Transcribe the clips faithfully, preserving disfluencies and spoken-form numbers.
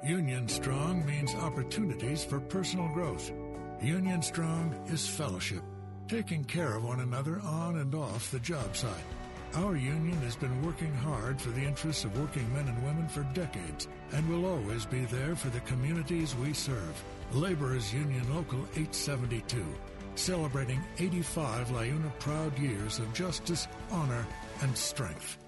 Union Strong means opportunities for personal growth. Union Strong is fellowship, taking care of one another on and off the job site. Our union has been working hard for the interests of working men and women for decades and will always be there for the communities we serve. Laborers Union Local eight seventy-two, celebrating eighty-five LiUNA proud years of justice, honor, and strength.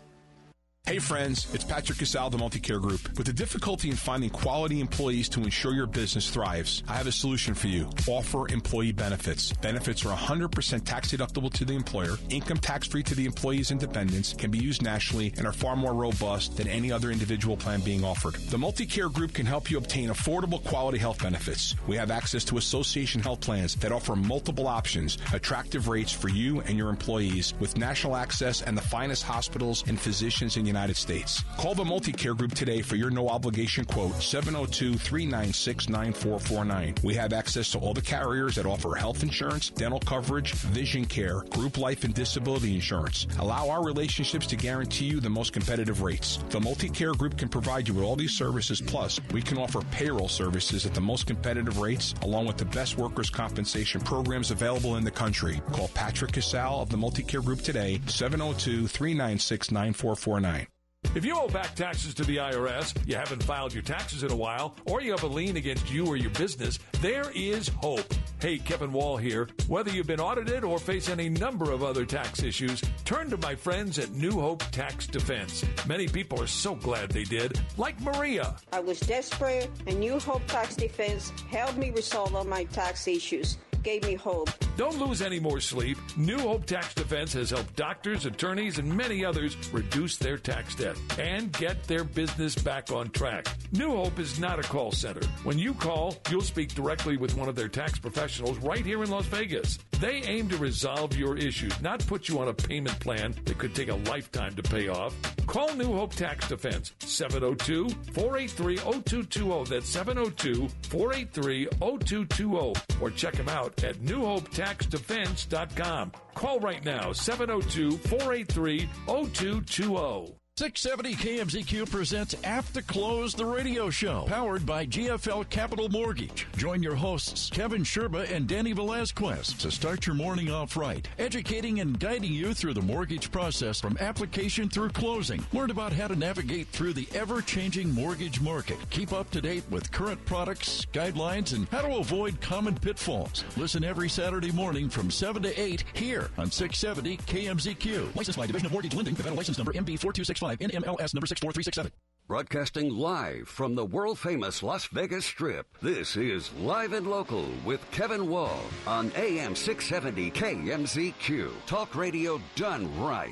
Hey friends, it's Patrick Casal of the Multicare Group. With the difficulty in finding quality employees to ensure your business thrives, I have a solution for you. Offer employee benefits. Benefits are one hundred percent tax deductible to the employer, income tax free to the employee's and dependents, can be used nationally, and are far more robust than any other individual plan being offered. The Multicare Group can help you obtain affordable quality health benefits. We have access to association health plans that offer multiple options, attractive rates for you and your employees, with national access and the finest hospitals and physicians in the United States. Call the Multicare Group today for your no-obligation quote, seven oh two, three nine six, nine four four nine. We have access to all the carriers that offer health insurance, dental coverage, vision care, group life and disability insurance. Allow our relationships to guarantee you the most competitive rates. The Multicare Group can provide you with all these services, plus we can offer payroll services at the most competitive rates, along with the best workers' compensation programs available in the country. Call Patrick Casal of the Multicare Group today, seven oh two, three nine six, nine four four nine. If you owe back taxes to the I R S, you haven't filed your taxes in a while, or you have a lien against you or your business, there is hope. Hey, Kevin Wall here. Whether you've been audited or face any number of other tax issues, turn to my friends at New Hope Tax Defense. Many people are so glad they did, like Maria. I was desperate, and New Hope Tax Defense helped me resolve all my tax issues. Gave me hope. Don't lose any more sleep. New Hope Tax Defense has helped doctors, attorneys, and many others reduce their tax debt and get their business back on track. New Hope is not a call center. When you call, you'll speak directly with one of their tax professionals right here in Las Vegas. They aim to resolve your issues, not put you on a payment plan that could take a lifetime to pay off. Call New Hope Tax Defense, seven oh two, four eight three, oh two two oh. That's seven oh two, four eight three, oh two two oh. Or check them out at new hope tax defense dot com. Call right now, seven oh two, four eight three, oh two two oh. six seventy K M Z Q presents After Close, the radio show, powered by G F L Capital Mortgage. Join your hosts, Kevin Sherba and Danny Velazquez, to start your morning off right, educating and guiding you through the mortgage process from application through closing. Learn about how to navigate through the ever-changing mortgage market. Keep up to date with current products, guidelines, and how to avoid common pitfalls. Listen every Saturday morning from seven to eight here on six seventy K M Z Q. Licensed by Division of Mortgage Lending, Nevada license number M B four two six five. N M L S number six four three six seven. Broadcasting live from the world-famous Las Vegas Strip, this is Live and Local with Kevin Wall on A M six seventy K M Z Q. Talk radio done right.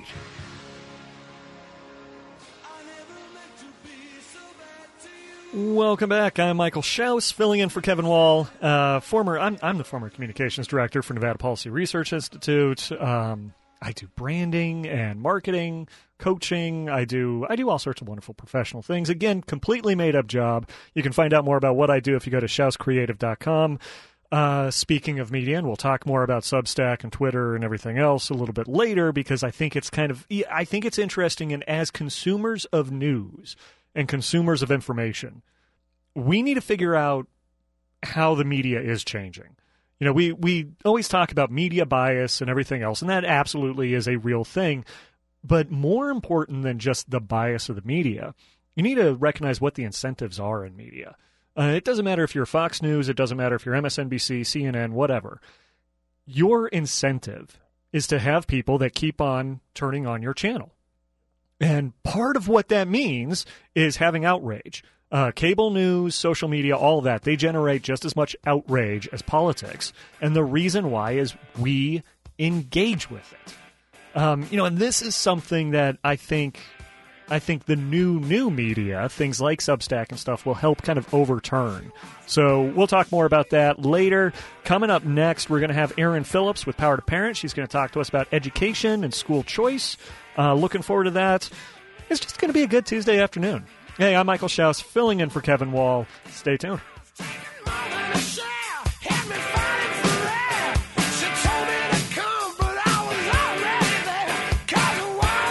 Welcome back. I'm Michael Schaus, filling in for Kevin Wall. Uh, former, I'm, I'm the former communications director for Nevada Policy Research Institute. Um, I do branding and marketing, coaching. I do I do all sorts of wonderful professional things. Again, completely made-up job. You can find out more about what I do if you go to schaus creative dot com. Uh, speaking of media, and we'll talk more about Substack and Twitter and everything else a little bit later, because I think it's kind of I think it's interesting. And as consumers of news and consumers of information, we need to figure out how the media is changing. You know, we, we always talk about media bias and everything else, and that absolutely is a real thing. But more important than just the bias of the media, you need to recognize what the incentives are in media. Uh, it doesn't matter if you're Fox News, it doesn't matter if you're M S N B C, C N N, whatever. Your incentive is to have people that keep on turning on your channel. And part of what that means is having outrage. Uh, cable news, social media, all of that, they generate just as much outrage as politics. And the reason why is we engage with it. Um, you know, and this is something that I think I think the new, new media, things like Substack and stuff, will help kind of overturn. So we'll talk more about that later. Coming up next, we're going to have Erin Phillips with Power to Parent. She's going to talk to us about education and school choice. Uh, looking forward to that. It's just going to be a good Tuesday afternoon. Hey, I'm Michael Schaus, filling in for Kevin Wall. Stay tuned.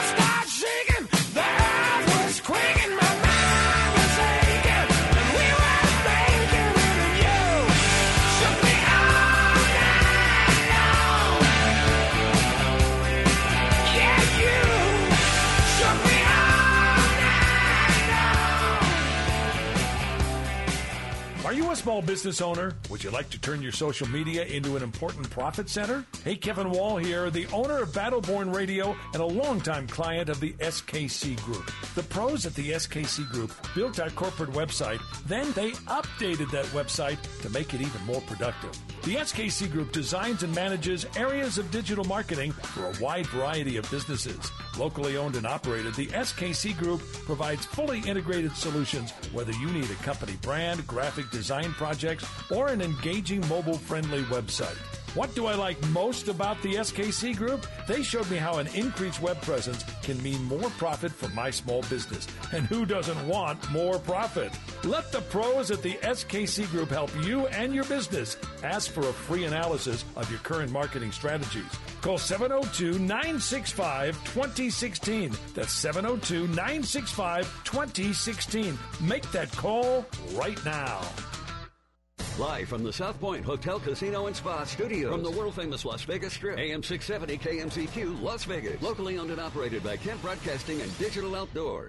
We were Are you a small business owner? Would you like to turn your social media into an important profit center? Hey, Kevin Wall here, the owner of Battleborn Radio and a longtime client of the S K C Group. The pros at the S K C Group built our corporate website, then they updated that website to make it even more productive. The S K C Group designs and manages areas of digital marketing for a wide variety of businesses. Locally owned and operated, the S K C Group provides fully integrated solutions, whether you need a company brand, graphic design projects, or an engaging mobile-friendly website. What do I like most about the S K C Group? They showed me how an increased web presence can mean more profit for my small business. And who doesn't want more profit? Let the pros at the S K C Group help you and your business. Ask for a free analysis of your current marketing strategies. Call seven oh two, nine six five, two oh one six. That's seven oh two, nine six five, two oh one six. Make that call right now. Live from the South Point Hotel, Casino, and Spa Studios. From the world-famous Las Vegas Strip. A M six seventy K M Z Q, Las Vegas. Locally owned and operated by Kent Broadcasting and Digital Outdoor.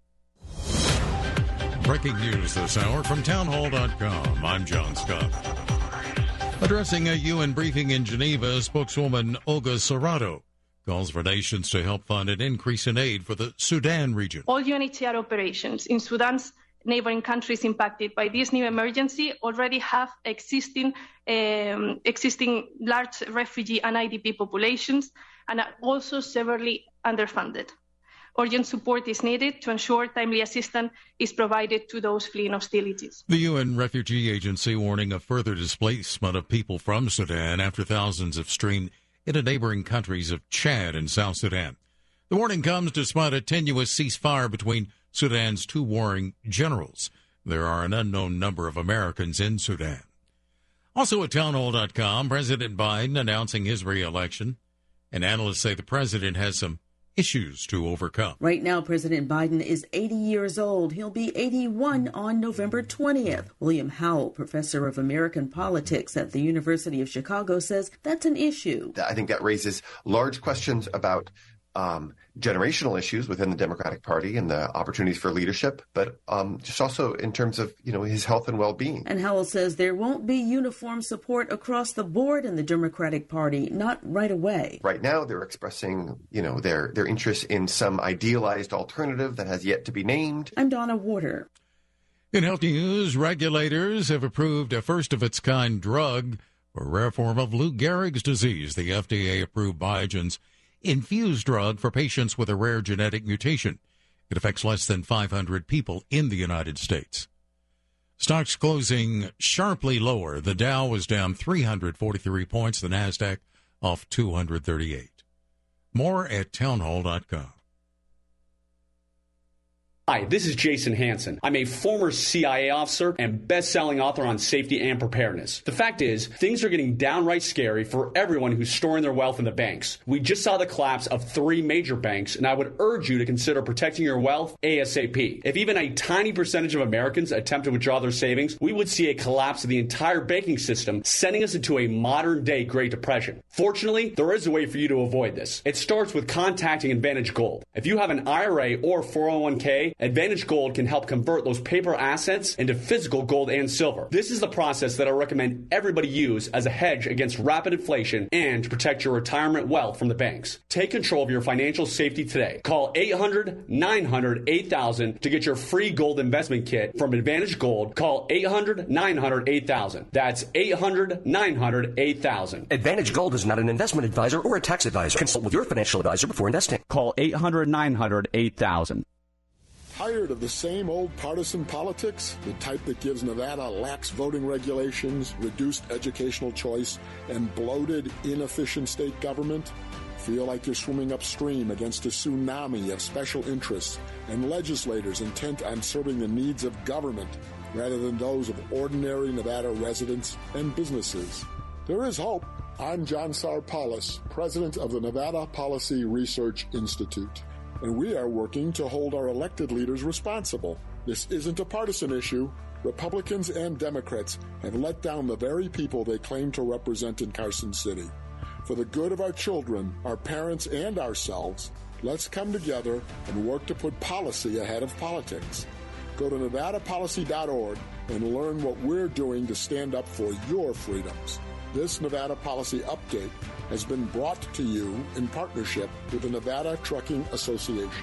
Breaking news this hour from townhall dot com. I'm John Scott. Addressing a U N briefing in Geneva, spokeswoman Olga Serrato calls for nations to help fund an increase in aid for the Sudan region. All U N H C R operations in Sudan's neighboring countries impacted by this new emergency already have existing um, existing large refugee and I D P populations and are also severely underfunded. Urgent support is needed to ensure timely assistance is provided to those fleeing hostilities. The U N Refugee Agency warning of further displacement of people from Sudan after thousands have streamed into neighboring countries of Chad and South Sudan. The warning comes despite a tenuous ceasefire between Sudan's two warring generals. There are an unknown number of Americans in Sudan. Also at townhall dot com, President Biden announcing his re-election, and analysts say the president has some issues to overcome. Right now, President Biden is eighty years old. He'll be eighty-one on November twentieth. William Howell, professor of American politics at the University of Chicago, says that's an issue. I think that raises large questions about Um, generational issues within the Democratic Party and the opportunities for leadership, but um, just also in terms of, you know, his health and well-being. And Howell says there won't be uniform support across the board in the Democratic Party, not right away. Right now, they're expressing, you know, their, their interest in some idealized alternative that has yet to be named. I'm Donna Warder. In health news, regulators have approved a first-of-its-kind drug for a rare form of Lou Gehrig's disease. The F D A approved Biogen's infused drug for patients with a rare genetic mutation. It affects less than five hundred people in the United States. Stocks closing sharply lower. The Dow was down three hundred forty-three points. The Nasdaq off two hundred thirty-eight. More at townhall dot com. Hi, this is Jason Hansen. I'm a former C I A officer and best-selling author on safety and preparedness. The fact is, things are getting downright scary for everyone who's storing their wealth in the banks. We just saw the collapse of three major banks, and I would urge you to consider protecting your wealth ASAP. If even a tiny percentage of Americans attempt to withdraw their savings, we would see a collapse of the entire banking system, sending us into a modern-day Great Depression. Fortunately, there is a way for you to avoid this. It starts with contacting Advantage Gold. If you have an I R A or four oh one k, Advantage Gold can help convert those paper assets into physical gold and silver. This is the process that I recommend everybody use as a hedge against rapid inflation and to protect your retirement wealth from the banks. Take control of your financial safety today. Call eight hundred, nine hundred, eight thousand to get your free gold investment kit from Advantage Gold. Call eight hundred, nine hundred, eight thousand. That's eight hundred, nine hundred, eight thousand. Advantage Gold is not an investment advisor or a tax advisor. Consult with your financial advisor before investing. Call eight hundred, nine hundred, eight thousand. Tired of the same old partisan politics? The type that gives Nevada lax voting regulations, reduced educational choice, and bloated, inefficient state government? Feel like you're swimming upstream against a tsunami of special interests and legislators intent on serving the needs of government rather than those of ordinary Nevada residents and businesses? There is hope. I'm John Sarpalis, president of the Nevada Policy Research Institute, and we are working to hold our elected leaders responsible. This isn't a partisan issue. Republicans and Democrats have let down the very people they claim to represent in Carson City. For the good of our children, our parents, and ourselves, let's come together and work to put policy ahead of politics. Go to nevada policy dot org and learn what we're doing to stand up for your freedoms. This Nevada Policy Update has been brought to you in partnership with the Nevada Trucking Association.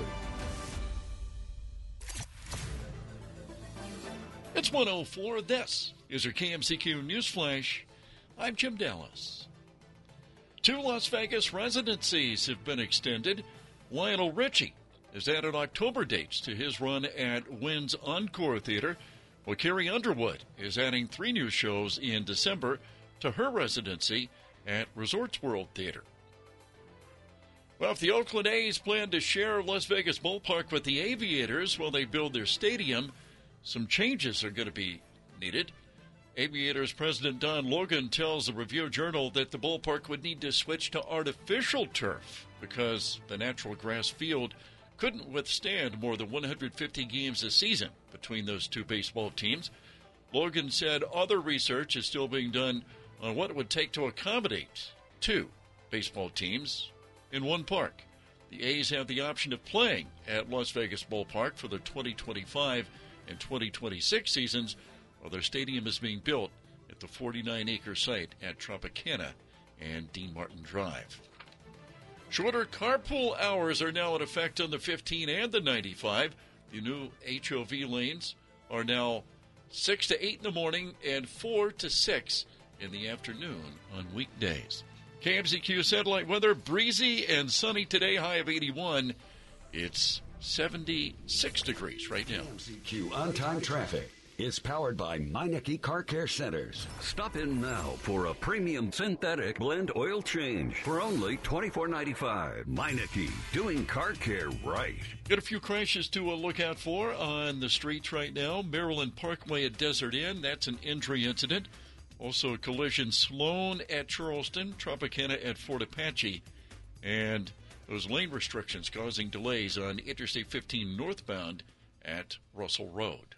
It's one oh four. This is your K M C Q News Flash. I'm Jim Dallas. Two Las Vegas residencies have been extended. Lionel Richie has added October dates to his run at Wynn's Encore Theater, while Carrie Underwood is adding three new shows in December to her residency at Resorts World Theater. Well, if the Oakland A's plan to share Las Vegas ballpark with the Aviators while they build their stadium, some changes are going to be needed. Aviators President Don Logan tells the Review-Journal that the ballpark would need to switch to artificial turf because the natural grass field couldn't withstand more than one hundred fifty games a season between those two baseball teams. Logan said other research is still being done on what it would take to accommodate two baseball teams in one park. The A's have the option of playing at Las Vegas Ballpark for the twenty twenty-five and twenty twenty-six seasons, while their stadium is being built at the forty-nine acre site at Tropicana and Dean Martin Drive. Shorter carpool hours are now in effect on the fifteen and the ninety-five. The new H O V lanes are now six to eight in the morning and four to six in the afternoon on weekdays. K M Z Q satellite weather, breezy and sunny today, high of eighty-one. It's seventy-six degrees right now. K M Z Q on-time traffic is powered by Meineke Car Care Centers. Stop in now for a premium synthetic blend oil change for only twenty-four ninety-five. Meineke, doing car care right. Got a few crashes to uh, look out for on the streets right now. Maryland Parkway at Desert Inn, that's an injury incident. Also a collision Sloan at Charleston, Tropicana at Fort Apache, and those lane restrictions causing delays on Interstate fifteen northbound at Russell Road.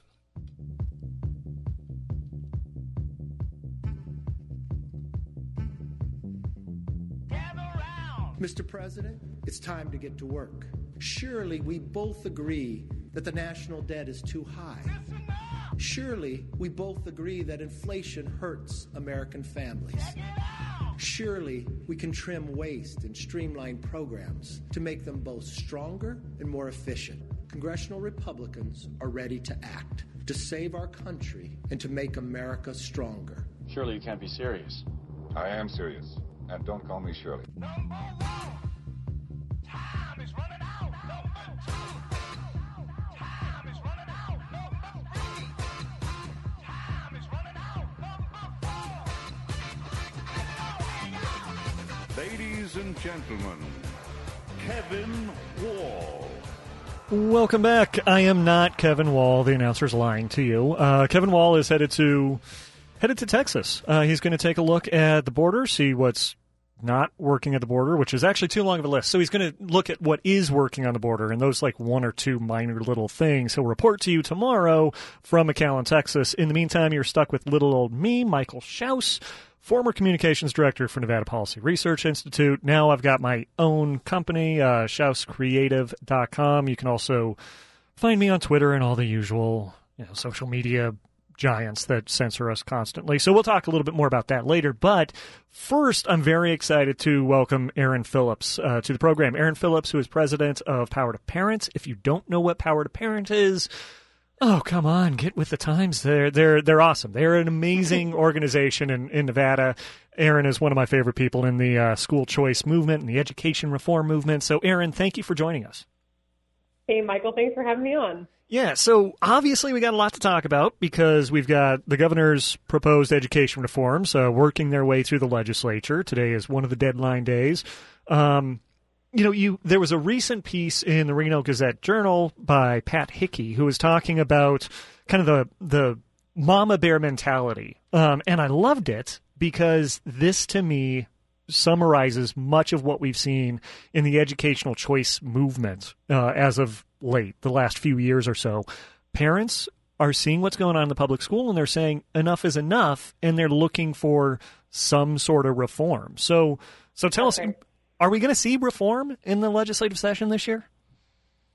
Mister President, it's time to get to work. Surely we both agree that the national debt is too high. Surely we both agree that inflation hurts American families. Surely we can trim waste and streamline programs to make them both stronger and more efficient. Congressional Republicans are ready to act, to save our country and to make America stronger. Surely you can't be serious. I am serious. And don't call me Shirley. Number one. Time is running out. Number two. Time is running out. Number three. Time is running out. Number four. Ladies and gentlemen, Kevin Wall. Welcome back. I am not Kevin Wall. The announcer's lying to you. Uh, Kevin Wall is headed to headed to Texas. Uh, he's going to take a look at the border, see what's not working at the border, which is actually too long of a list. So he's going to look at what is working on the border, and those like one or two minor little things. He'll report to you tomorrow from McAllen, Texas. In the meantime, you're stuck with little old me, Michael Schaus, former communications director for Nevada Policy Research Institute. Now I've got my own company, uh, schaus creative dot com. You can also find me on Twitter and all the usual, you know, social media giants that censor us constantly. So we'll talk a little bit more about that later. But first, I'm very excited to welcome Aaron Phillips uh, to the program. Aaron Phillips, who is president of Power to Parent. If you don't know what Power to Parent is, oh, come on, get with the times. They're they're they're awesome. They're an amazing organization in, in Nevada. Aaron is one of my favorite people in the uh, school choice movement and the education reform movement. So, Aaron, thank you for joining us. Hey, Michael, thanks for having me on. Yeah, so obviously we got a lot to talk about because we've got the governor's proposed education reforms uh, working their way through the legislature. Today is one of the deadline days. Um, you know, you there was a recent piece in the Reno Gazette-Journal by Pat Hickey who was talking about kind of the the mama bear mentality, um, and I loved it because this, to me, summarizes much of what we've seen in the educational choice movement uh, as of late, the last few years or so. Parents are seeing what's going on in the public school, and they're saying enough is enough, and they're looking for some sort of reform. So, so tell okay. us, are we going to see reform in the legislative session this year?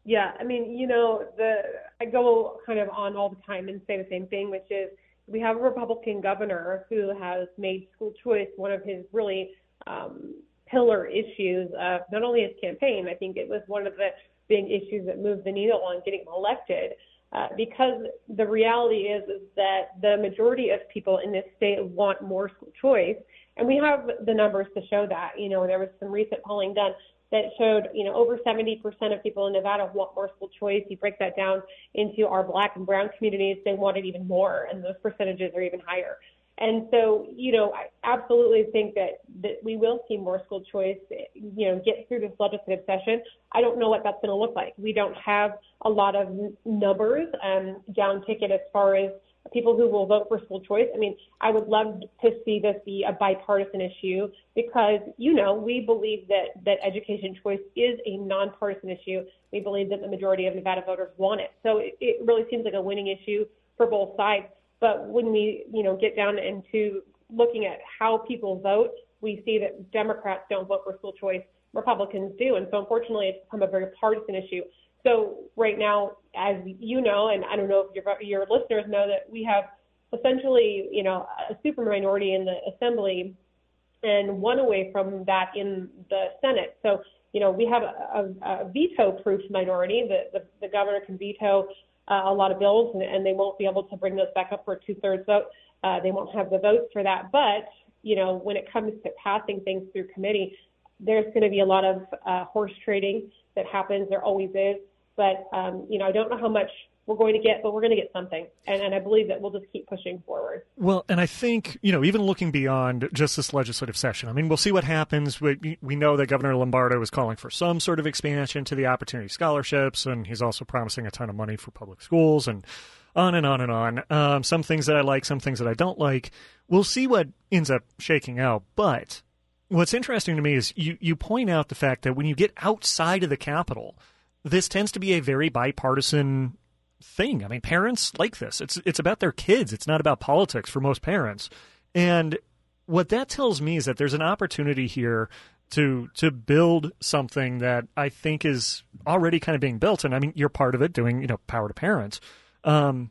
Yeah, I mean, you know, the I go kind of on all the time and say the same thing, which is we have a Republican governor who has made school choice one of his really um, pillar issues of not only his campaign. I think it was one of the big issues that moved the needle on getting him elected. Uh, because the reality is, is that the majority of people in this state want more school choice. And we have the numbers to show that. You know, there was some recent polling done that showed, you know, over seventy percent of people in Nevada want more school choice. You break that down into our Black and brown communities, they want it even more, and those percentages are even higher. And so, you know, I absolutely think that, that we will see more school choice, you know, get through this legislative session. I don't know what that's going to look like. We don't have a lot of n- numbers um, down ticket as far as people who will vote for school choice. I mean, I would love to see this be a bipartisan issue because, you know, we believe that, that education choice is a nonpartisan issue. We believe that the majority of Nevada voters want it. So it, it really seems like a winning issue for both sides. But when we, you know, get down into looking at how people vote, we see that Democrats don't vote for school choice, Republicans do. And so unfortunately, it's become a very partisan issue. So right now, as you know, and I don't know if your, your listeners know, that we have essentially, you know, a super minority in the Assembly and one away from that in the Senate. So, you know, we have a, a, a veto-proof minority. The, the, the governor can veto Uh, a lot of bills, and, and they won't be able to bring those back up for a two-thirds vote. Uh, they won't have the votes for that. But, you know, when it comes to passing things through committee, there's going to be a lot of uh, horse trading that happens. There always is. But, um, you know, I don't know how much we're going to get, but we're going to get something. And, and I believe that we'll just keep pushing forward. Well, and I think, you know, even looking beyond just this legislative session, I mean, we'll see what happens. We, we know that Governor Lombardo is calling for some sort of expansion to the Opportunity Scholarships, and he's also promising a ton of money for public schools and on and on and on. Um, some things that I like, some things that I don't like. We'll see what ends up shaking out. But what's interesting to me is you, you point out the fact that when you get outside of the Capitol, this tends to be a very bipartisan thing. I mean, parents like this. It's it's about their kids. It's not about politics for most parents. And what that tells me is that there's an opportunity here to to build something that I think is already kind of being built. And I mean, you're part of it, doing, you know, Power to Parents. Um,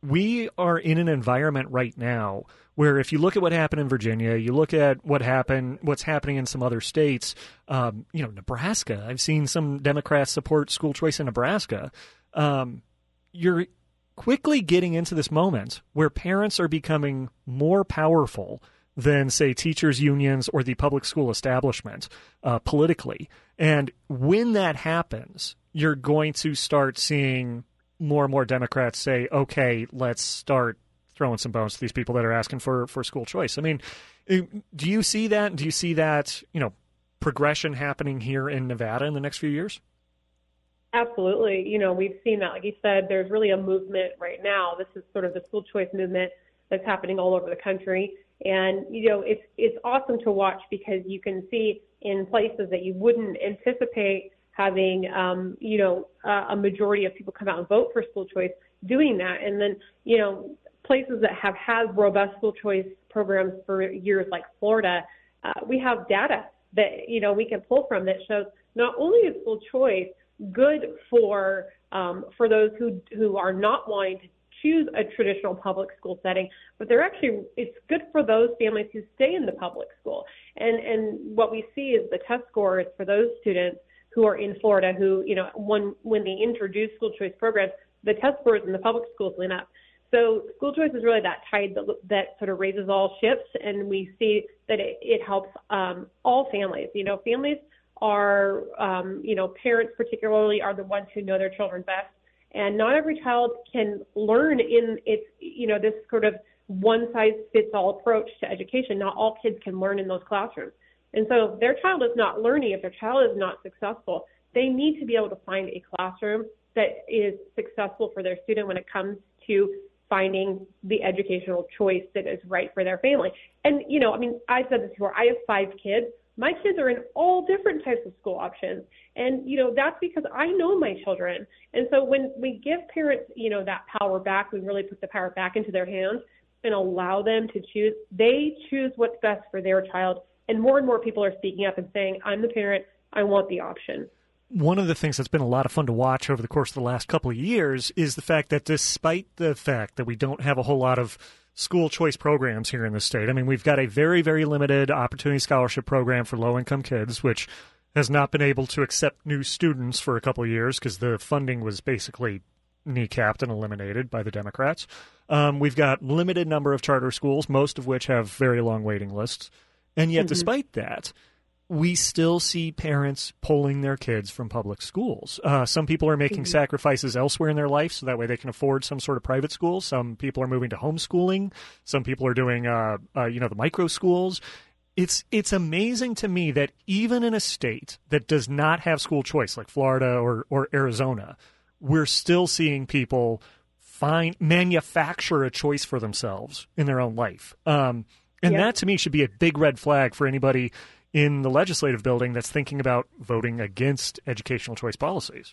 we are in an environment right now where if you look at what happened in Virginia, you look at what happened, what's happening in some other states, um, you know, Nebraska. I've seen some Democrats support school choice in Nebraska. Um, you're quickly getting into this moment where parents are becoming more powerful than, say, teachers' unions or the public school establishment uh, politically. And when that happens, you're going to start seeing more and more Democrats say, okay, let's start throwing some bones to these people that are asking for, for school choice. I mean, do you see that? Do you see that, you know, progression happening here in Nevada in the next few years? Absolutely. You know, we've seen that. Like you said, there's really a movement right now. This is sort of the school choice movement that's happening all over the country. And, you know, it's it's awesome to watch because you can see in places that you wouldn't anticipate having, um, you know, uh, a majority of people come out and vote for school choice doing that. And then, you know, places that have had robust school choice programs for years like Florida, uh, we have data that, you know, we can pull from that shows not only is school choice good for um, for those who who are not wanting to choose a traditional public school setting, but they're actually it's good for those families who stay in the public school. And and what we see is the test scores for those students who are in Florida who, you know, when when they introduce school choice programs, the test scores in the public schools went up. So school choice is really that tide that, that sort of raises all ships, and we see that it, it helps um, all families. You know, families are, um, you know, parents particularly are the ones who know their children best. And not every child can learn in its, you know, this sort of one-size-fits-all approach to education. Not all kids can learn in those classrooms. And so if their child is not learning, if their child is not successful, they need to be able to find a classroom that is successful for their student when it comes to finding the educational choice that is right for their family. And, you know, I mean, I've said this before, I have five kids. My kids are in all different types of school options. And, you know, that's because I know my children. And so when we give parents, you know, that power back, we really put the power back into their hands and allow them to choose. They choose what's best for their child. And more and more people are speaking up and saying, I'm the parent, I want the option. one of the things that's been a lot of fun to watch over the course of the last couple of years is the fact that despite the fact that we don't have a whole lot of school choice programs here in the state, I mean, we've got a very, very limited opportunity scholarship program for low-income kids, which has not been able to accept new students for a couple of years because the funding was basically kneecapped and eliminated by the Democrats. Um, we've got limited number of charter schools, most of which have very long waiting lists. And yet, mm-hmm. despite that, we still see parents pulling their kids from public schools. Uh, some people are making mm-hmm. sacrifices elsewhere in their life so that way they can afford some sort of private school. Some people are moving to homeschooling. Some people are doing, uh, uh, you know, the micro schools. It's it's amazing to me that even in a state that does not have school choice, like Florida or, or Arizona, we're still seeing people find manufacture a choice for themselves in their own life. Um, and yeah. that, to me, should be a big red flag for anybody in the legislative building that's thinking about voting against educational choice policies.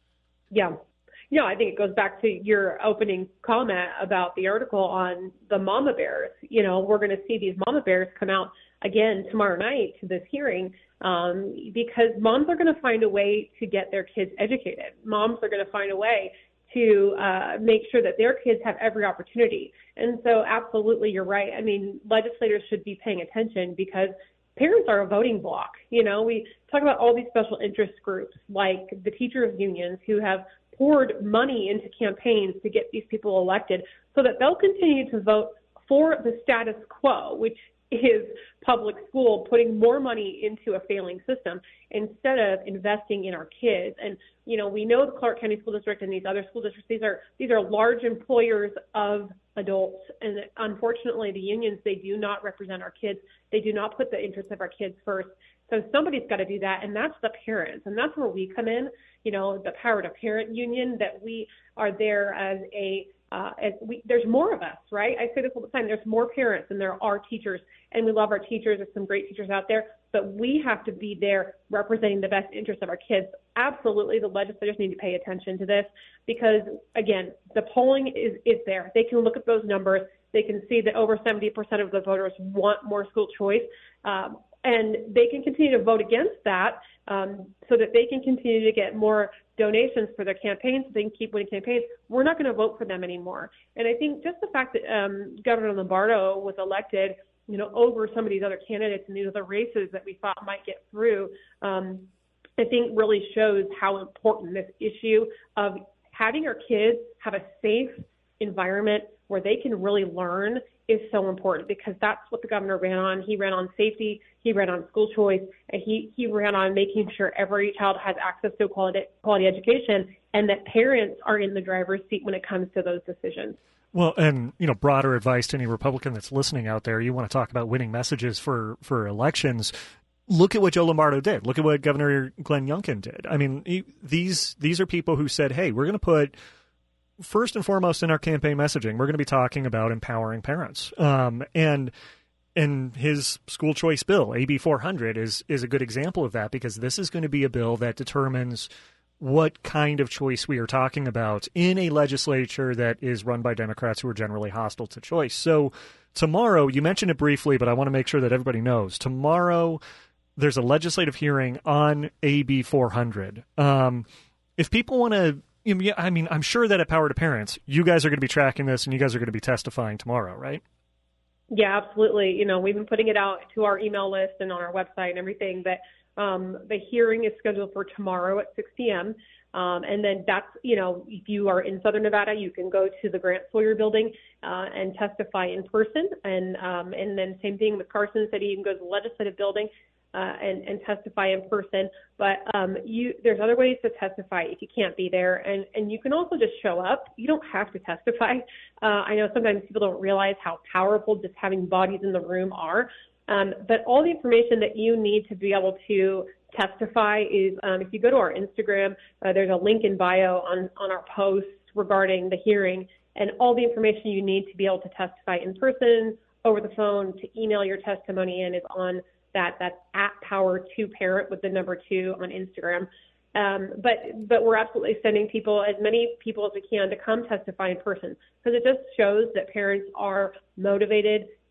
Yeah. Yeah, I think it goes back to your opening comment about the article on the mama bears. You know, we're going to see these mama bears come out again tomorrow night to this hearing um, because moms are going to find a way to get their kids educated. Moms are going to find a way to uh, make sure that their kids have every opportunity. And so absolutely, you're right. I mean, legislators should be paying attention because parents are a voting bloc. You know, we talk about all these special interest groups like the teachers unions who have poured money into campaigns to get these people elected so that they'll continue to vote for the status quo, which is public school, putting more money into a failing system instead of investing in our kids. And, you know, we know the Clark County School District and these other school districts, these are these are large employers of adults. And unfortunately, the unions, they do not represent our kids. They do not put the interests of our kids first. So somebody's got to do that, and that's the parents. And that's where we come in, you know, the Power to Parent Union, that we are there as a Uh, as we, there's more of us, right? I say this all the time. There's more parents than there are teachers, and we love our teachers. There's some great teachers out there, but we have to be there representing the best interests of our kids. Absolutely, the legislators need to pay attention to this because, again, the polling is, is there. They can look at those numbers. They can see that over seventy percent of the voters want more school choice, um, and they can continue to vote against that um, so that they can continue to get more donations for their campaigns, so they can keep winning campaigns. We're not going to vote for them anymore. And I think just the fact that um, Governor Lombardo was elected, you know, over some of these other candidates and these other races that we thought might get through, um, I think really shows how important this issue of having our kids have a safe environment where they can really learn is so important, because that's what the governor ran on. He ran on safety, he ran on school choice, and he, he ran on making sure every child has access to a quality, quality education, and that parents are in the driver's seat when it comes to those decisions. Well, and, you know, broader advice to any Republican that's listening out there, you want to talk about winning messages for, for elections. Look at what Joe Lombardo did. Look at what Governor Glenn Youngkin did. I mean, he, these these are people who said, hey, we're going to put first and foremost in our campaign messaging, we're going to be talking about empowering parents. Um, and and his school choice bill, A B four hundred, is is a good example of that, because this is going to be a bill that determines what kind of choice we are talking about in a legislature that is run by Democrats who are generally hostile to choice. So tomorrow, you mentioned it briefly, but I want to make sure that everybody knows. Tomorrow, there's a legislative hearing on A B four hundred. Um, if people want to, I mean, I'm sure that at Power to Parents, you guys are going to be tracking this and you guys are going to be testifying tomorrow, right? Yeah, absolutely. You know, we've been putting it out to our email list and on our website and everything, but um, the hearing is scheduled for tomorrow at six p.m. Um, and then that's, you know, if you are in Southern Nevada, you can go to the Grant Sawyer building uh, and testify in person. And um, and then same thing with Carson City, you can go to the legislative building Uh, and, and testify in person. But um, you, there's other ways to testify if you can't be there. And, and you can also just show up. You don't have to testify. Uh, I know sometimes people don't realize how powerful just having bodies in the room are. Um, but all the information that you need to be able to testify is, um, if you go to our Instagram, uh, there's a link in bio on, on our posts regarding the hearing, and all the information you need to be able to testify in person, over the phone, to email your testimony in is on that. That's at Power to Parent with the number two on Instagram. Um, but but we're absolutely sending people, as many people as we can, to come testify in person, because it just shows that parents are motivated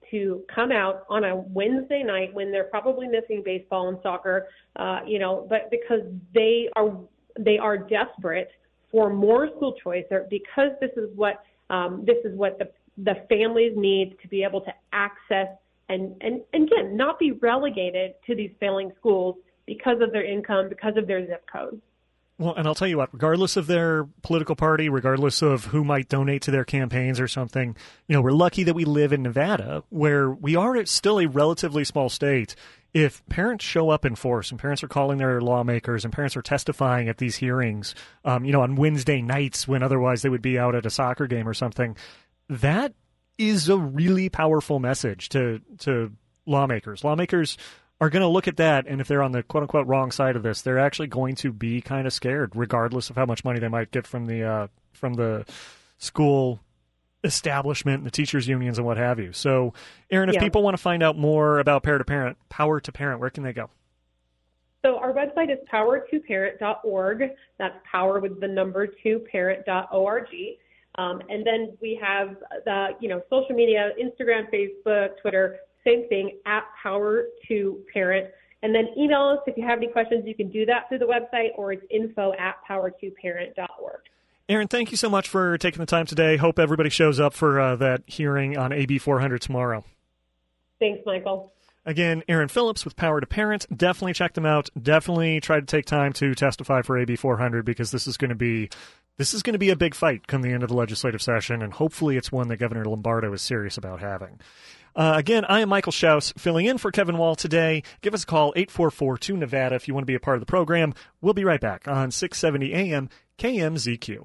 to come out on a Wednesday night when they're probably missing baseball and soccer, uh, you know, but because they are they are desperate for more school choice, or because this is what um, this is what the the families need to be able to access and, and, and again, not be relegated to these failing schools because of their income, because of their zip code. Well, and I'll tell you what, regardless of their political party, regardless of who might donate to their campaigns or something, you know, we're lucky that we live in Nevada, where we are still a relatively small state. If parents show up in force and parents are calling their lawmakers and parents are testifying at these hearings, um, you know, on Wednesday nights when otherwise they would be out at a soccer game or something, that is a really powerful message to to lawmakers. Lawmakers are going to look at that, and if they're on the quote-unquote wrong side of this, they're actually going to be kind of scared, regardless of how much money they might get from the uh, from the school establishment and the teachers' unions and what have you. So, Erin, if Yeah. people want to find out more about Power to Parent, Power to Parent, where can they go? So our website is power to parent dot org. That's power with the number two parent dot org. Um, and then we have the, you know, social media, Instagram, Facebook, Twitter, same thing, at Power to Parent. And then email us if you have any questions. You can do that through the website, or it's info at power to parent dot org. Erin, thank you so much for taking the time today. Hope everybody shows up for uh, that hearing on A B four hundred tomorrow. Thanks, Michael. Again, Erin Phillips with Power to Parent. Definitely check them out. Definitely try to take time to testify for A B four hundred, because this is going to be this is going to be a big fight come the end of the legislative session, and hopefully it's one that Governor Lombardo is serious about having. Uh, again, I am Michael Schaus, filling in for Kevin Wall today. Give us a call, eight four four two Nevada, if you want to be a part of the program. We'll be right back on six seventy A M K M Z Q.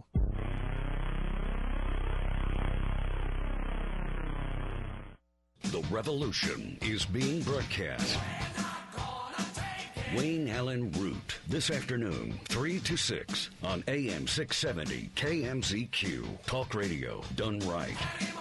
The revolution is being broadcast. Wayne Allen Root, this afternoon, three to six on A M six seventy K M Z Q. Talk radio done right.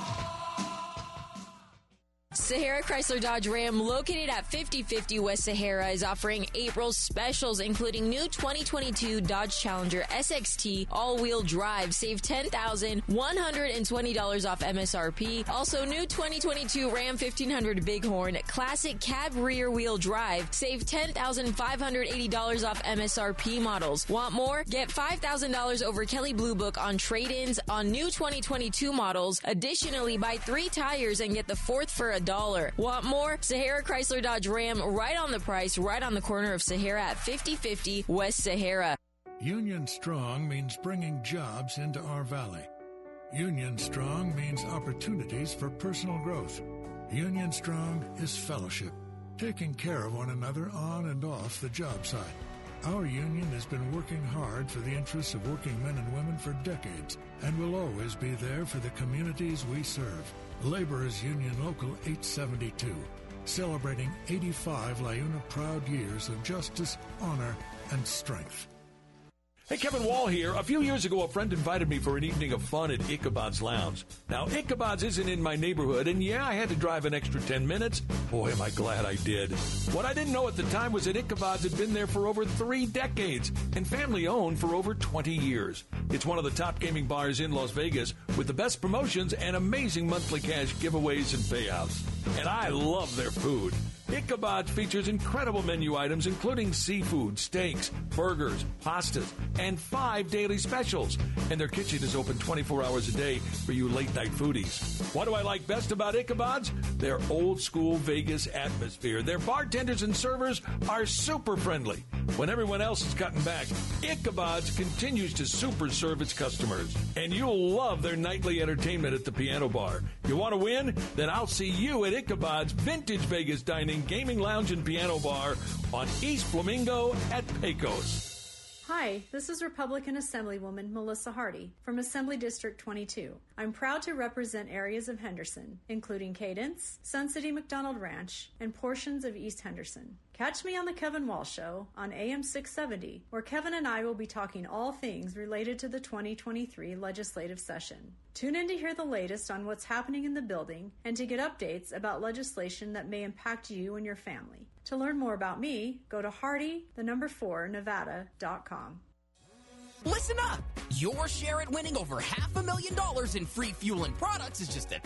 Sahara Chrysler Dodge Ram, located at fifty fifty West Sahara, is offering April's specials, including new twenty twenty-two Dodge Challenger S X T all-wheel drive. Save ten thousand one hundred twenty dollars off M S R P. Also, new twenty twenty-two Ram fifteen hundred Bighorn Classic Cab rear-wheel drive. Save ten thousand five hundred eighty dollars off M S R P models. Want more? Get five thousand dollars over Kelley Blue Book on trade-ins on new twenty twenty-two models. Additionally, buy three tires and get the fourth for a dollar. Want more? Sahara Chrysler Dodge Ram, right on the price, right on the corner of Sahara at fifty fifty West Sahara. Union Strong means bringing jobs into our valley. Union Strong means opportunities for personal growth. Union Strong is fellowship, taking care of one another on and off the job site. Our union has been working hard for the interests of working men and women for decades, and will always be there for the communities we serve. Laborers Union Local eight seventy-two, celebrating eighty-five LiUNA proud years of justice, honor, and strength. Hey, Kevin Wall here. A few years ago, a friend invited me for an evening of fun at Ichabod's Lounge. Now, Ichabod's isn't in my neighborhood, and yeah, I had to drive an extra ten minutes. Boy, am I glad I did. What I didn't know at the time was that Ichabod's had been there for over three decades and family-owned for over twenty years. It's one of the top gaming bars in Las Vegas with the best promotions and amazing monthly cash giveaways and payouts. And I love their food. Ichabod's features incredible menu items, including seafood, steaks, burgers, pastas, and five daily specials. And their kitchen is open twenty-four hours a day for you late-night foodies. What do I like best about Ichabod's? Their old-school Vegas atmosphere. Their bartenders and servers are super friendly. When everyone else is cutting back, Ichabod's continues to super serve its customers. And you'll love their nightly entertainment at the piano bar. You want to win? Then I'll see you at Ichabod's Vintage Vegas Dining, Gaming Lounge, and Piano Bar on East Flamingo at Pecos. Hi, this is Republican Assemblywoman Melissa Hardy from Assembly District twenty-two. I'm proud to represent areas of Henderson, including Cadence, Sun City McDonald Ranch, and portions of East Henderson. Catch me on the Kevin Wall Show on A M six seventy, where Kevin and I will be talking all things related to the twenty twenty-three legislative session. Tune in to hear the latest on what's happening in the building and to get updates about legislation that may impact you and your family. To learn more about me, go to Hardy, the number four, Nevada dot com. Listen up! Your share at winning over half a million dollars in free fuel and products is just a